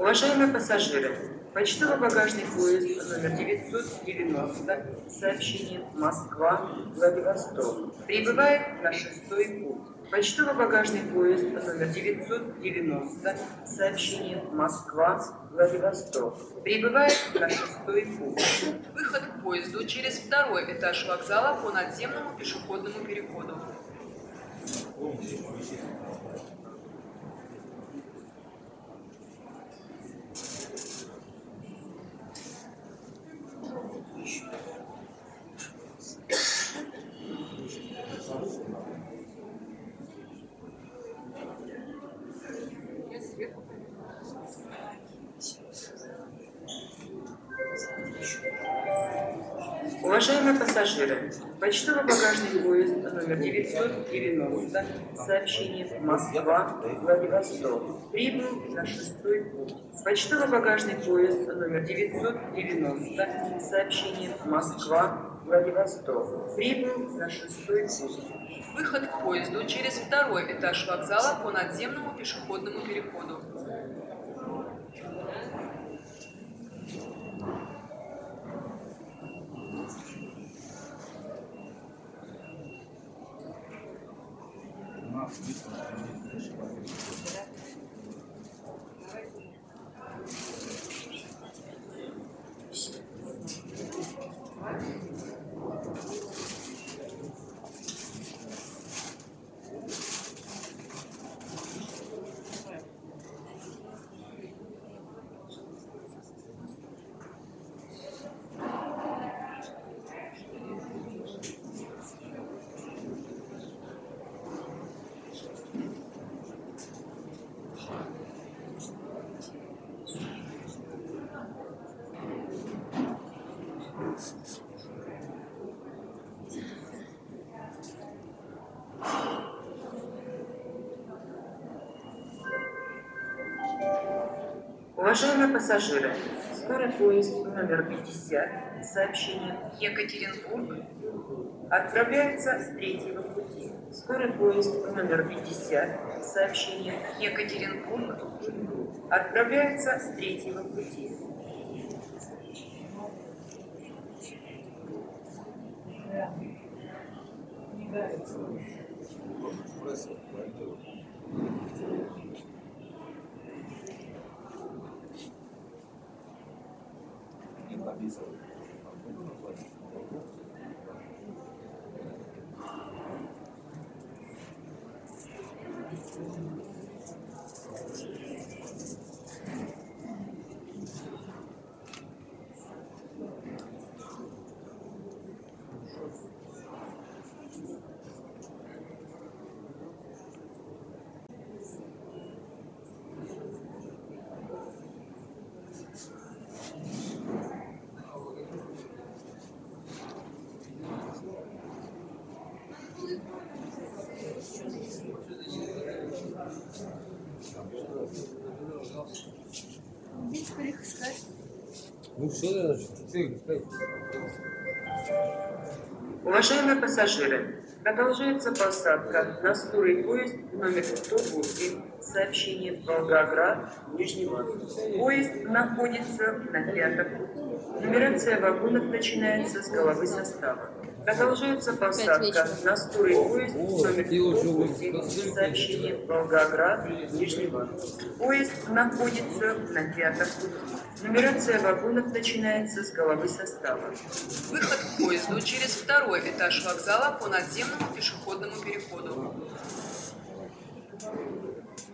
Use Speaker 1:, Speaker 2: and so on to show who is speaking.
Speaker 1: Уважаемые пассажиры, почтово-багажный поезд номер 990 с сообщением Москва-Владивосток прибывает на 6-й путь. Почтово-багажный поезд номер 990 с сообщением Москва-Владивосток прибывает на 6-й путь.
Speaker 2: Выход к поезду через второй этаж вокзала по надземному пешеходному переходу.
Speaker 1: Уважаемые пассажиры, почтово-багажный поезд номер 990 с сообщением Москва-Владивосток прибыл на 6-й путь. Почтово-багажный поезд номер 990 с сообщением Москва-Владивосток прибыл на 6-й путь.
Speaker 2: Выход к поезду через второй этаж вокзала по надземному пешеходному переходу.
Speaker 1: Уважаемые пассажиры, скорый поезд номер 50 с сообщением
Speaker 2: Екатеринбург.
Speaker 1: отправляется с 3-го пути. Скорый поезд номер 50 с сообщением
Speaker 2: Екатеринбург.
Speaker 1: отправляется с 3-го пути. Уважаемые пассажиры, продолжается посадка на скорый поезд номер 108 с сообщением Волгоград-Нижний Новгород. Поезд находится на 5-м пути. Нумерация вагонов начинается с головы состава. Продолжается посадка на скорый поезд номер 108 с сообщением Волгоград-Нижний Новгород. Поезд находится на 5-м пути. Нумерация вагонов начинается с головы состава.
Speaker 2: Выход к поезду через второй этаж вокзала по надземному пешеходному переходу.